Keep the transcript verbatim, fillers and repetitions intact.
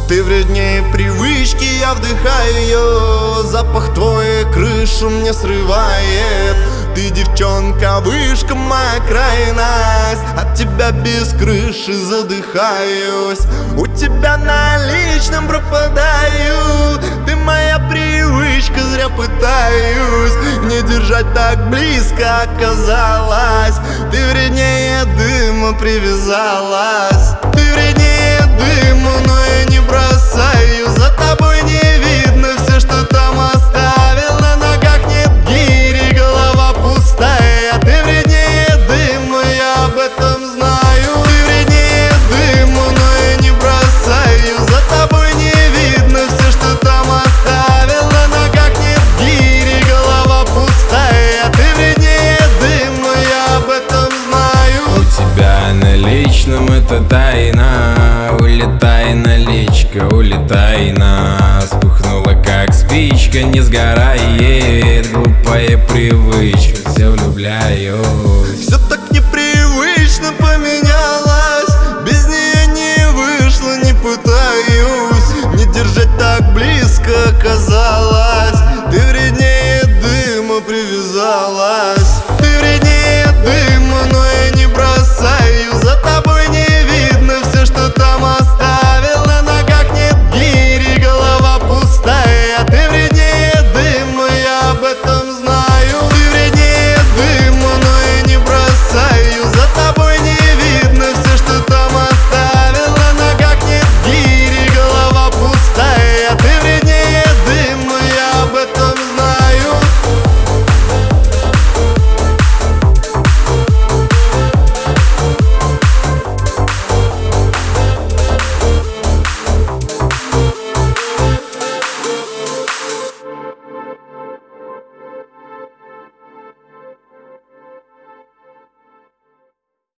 Ты вреднее привычки, я вдыхаю ее. Запах твой крышу мне срывает. Ты девчонка, вышка, моя крайность. От тебя без крыши задыхаюсь. У тебя на личном пропадаю. Ты моя привычка, зря пытаюсь не держать так близко оказалось. Ты вреднее дыма привязалась. Ты вреднее дыма, но я не бросаю. За тобой не видно все, что там оставил. На ногах нет гири, голова пустая. Ты вреднее дыма, я об этом знаю. Ты вреднее дыма, но я не бросаю. За тобой не видно все, что там оставил. На ногах нет гири, голова пустая. Ты вреднее дыма, я об этом знаю. У тебя на личном это тайна. Улетай, наличка, улетай нас. Вспыхнула как спичка, не сгорает. Глупая привычка, все влюбляюсь. Все так непривычно поменялось.